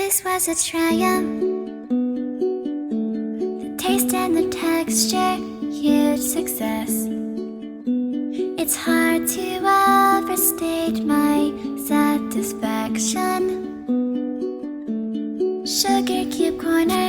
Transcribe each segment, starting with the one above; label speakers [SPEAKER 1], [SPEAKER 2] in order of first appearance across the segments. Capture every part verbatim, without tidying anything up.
[SPEAKER 1] this was a triumph. The taste and the texture, huge success. It's hard to overstate my satisfaction. Sugar Cube Corner.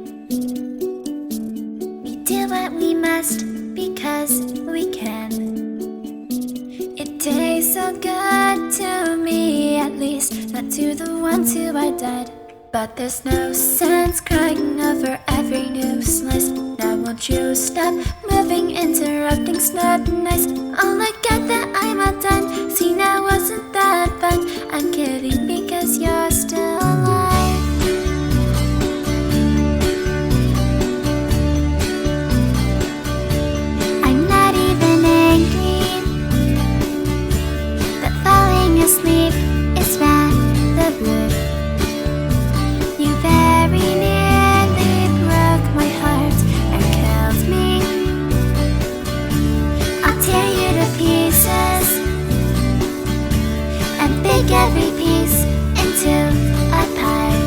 [SPEAKER 1] We do what we must because we can. It tastes so good to me, at least not to the ones who are dead. But there's no sense crying over every new slice. Now won't you stop moving, interrupting's not nice. Oh, look at that, I'm all done. See, now wasn't that fun? I'm kidding because you're still alive. I'm not even angry, but falling asleep is rather rude. You very nearly broke my heart and killed me. I'll tear you to pieces and bake every piece into a pie.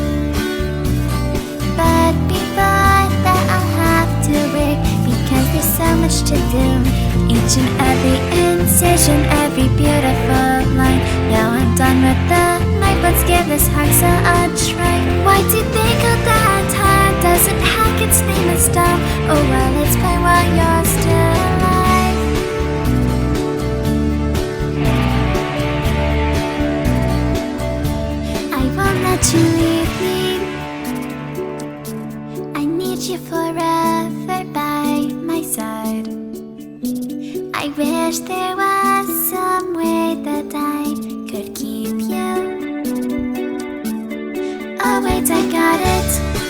[SPEAKER 1] But before that I'll have to work because there's so much to do. Each and every incision, every beautiful line. Now I'm done with the knife, let's give this hearse a try. Why do they call that hard? Does it hack its name is dumb? Oh well, it's fine while you're still alive. I won't let you leave me. I need you forever by my side. I wish there was some way that I could keep you. Oh wait, I got it.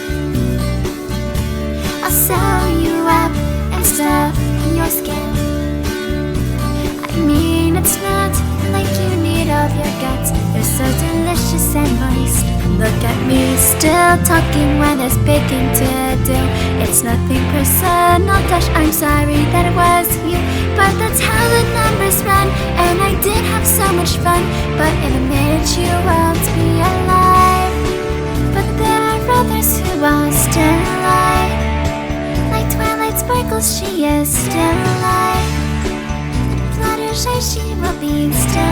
[SPEAKER 1] I'll sew you up and stuff your skin. I mean, it's not like you need all your guts. They're so delicious and moist. Look at me still talking when there's baking to do. It's nothing personal, gosh, I'm sorry that it was you. But that's how the numbers run, and I did have so much fun. But in a minute you won't be alive. But there are others who are still alive. Like Twilight Sparkles, she is still alive. And Fluttershy, she will be still